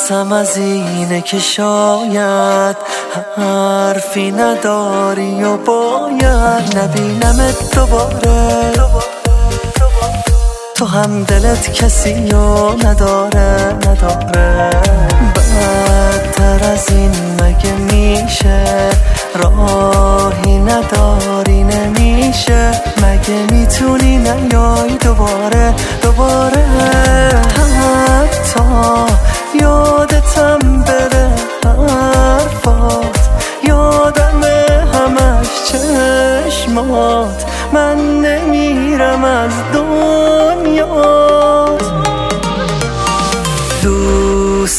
ترسم از اینه که شاید حرفی نداری و باید نبینمت دوباره. تو هم دلت کسی رو نداره. بدتر از این مگه میشه؟ راهی نداری نمیشه؟ مگه میتونی نیای دوباره؟ حتی یادتم بره حرفات، یادمه همش چشمات، من نمیرم از دنیا. دوست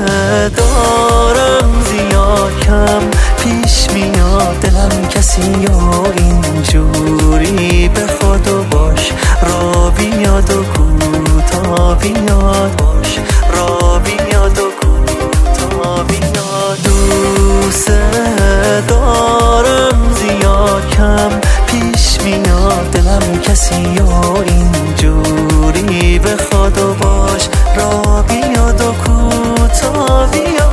دارم زیاد کم پیش میاد دلم کسی یا اینجوری به خودو باش را بیاد و کوتا بیاد، باش را بیاد و کوتا بیاد. دوست دارم زیاد کم پیش میاد دلم کسی یا اینجوری به خودو باش را بیاد و کوتا بیاد.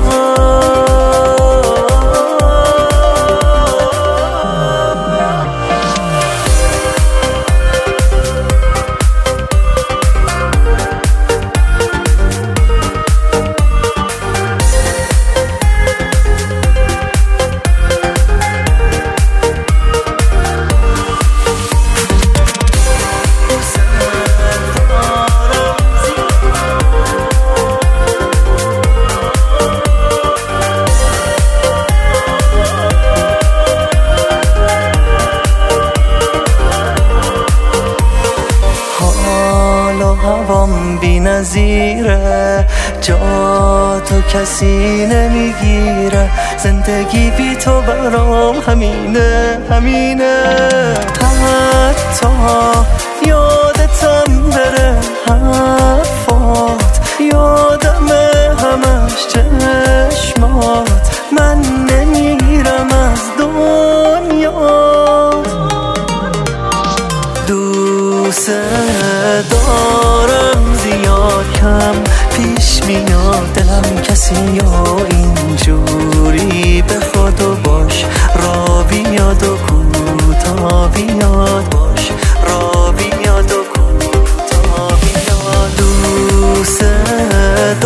هوام بی نظیره، جا تو کسی نمیگیره، زندگی بی تو برام همینه. حتی یادتم بره